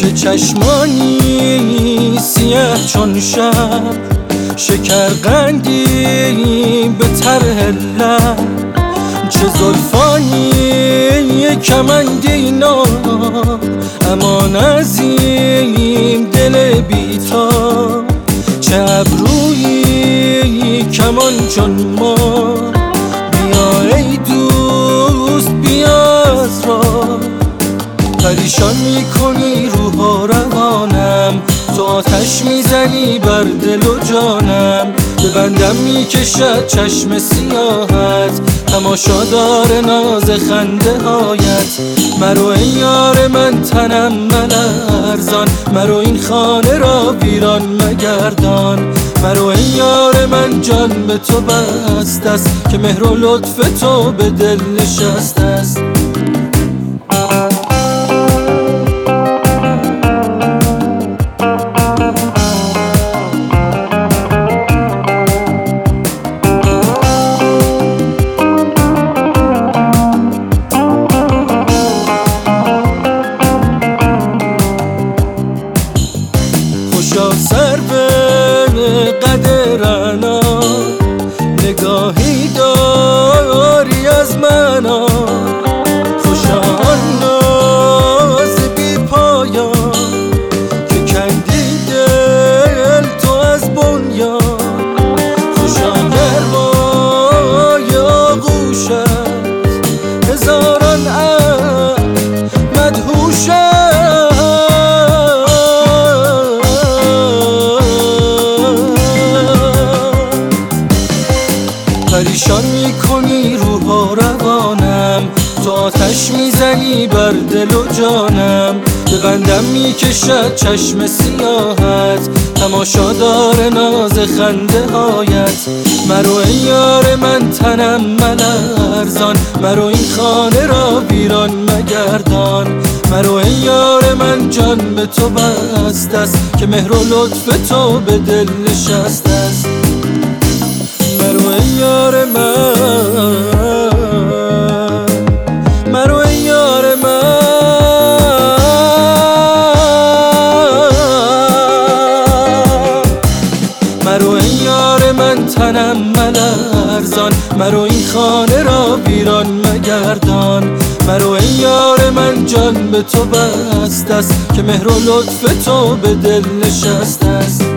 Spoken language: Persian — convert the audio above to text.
چه چشمانی سیه چون شب، شکرقندی به طرح لب، چه زلفانی کمندی ناب، امان عظیم دل بیتاب، چه ابرویی کمان چون ما. بیا ای دوست بیا از راه، پریشان میکنی روح و روانم، تو آتش میزنی بر دل و جانم. به بندم میکشد چشم سیاهت، تماشادار ناز خنده هایت. مرو ای یار من تنم ملرزان، مرو این خانه را ویران مگردان. مرو ای یار من جان به تو بسته است، که مهر و لطف تو به دل نشسته است. خوشا سر به قدرنا، نگاهی داری از منا. خوشا آن ناز بی پایان، که کندی دل تو از بنیان. خوشا گرمای آغوشت، هزاران عقل مدهوشت. پریشان میکنی روح و روانم، تو آتش میزنی بر دل و جانم. به بندم میکشد چشم سیاهت، تماشادار ناز خنده هایت. مرو ای یار من تنم ملرزان، مرو این خانه را ویران مگردان. مرو ای یار من جان به تو بسته است، که مهر و لطف تو به دل نشسته است. مرو ای یار من، مرو ای یار من، مرو ای یار من تنم ملرزان، مرو این خانه را ویران مگردان. مرو ای یار من جان به تو بسته است، که مهر و لطف تو به دل نشسته است.